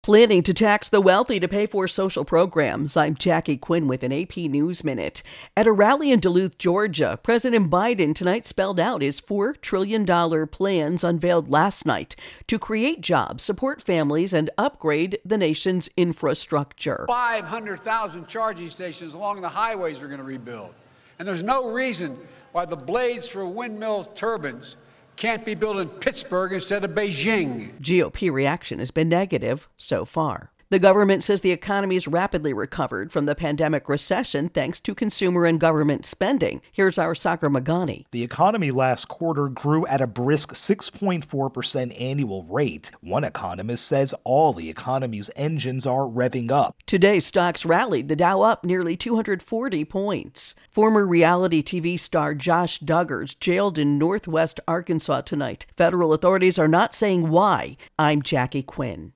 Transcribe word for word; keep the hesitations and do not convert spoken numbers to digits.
Planning to tax the wealthy to pay for social programs. I'm Jackie Quinn with an A P News Minute. At a rally in Duluth, Georgia, President Biden tonight spelled out his four trillion dollars plans unveiled last night to create jobs, support families, and upgrade the nation's infrastructure. five hundred thousand charging stations along the highways we're going to rebuild. And there's no reason why the blades for windmill turbines can't be built in Pittsburgh instead of Beijing. G O P reaction has been negative so far. The government says the economy has rapidly recovered from the pandemic recession thanks to consumer and government spending. Here's our Sagar Magani. The economy last quarter grew at a brisk six point four percent annual rate. One economist says all the economy's engines are revving up. Today, stocks rallied, the Dow up nearly two hundred forty points. Former reality T V star Josh Duggar's jailed in Northwest Arkansas tonight. Federal authorities are not saying why. I'm Jackie Quinn.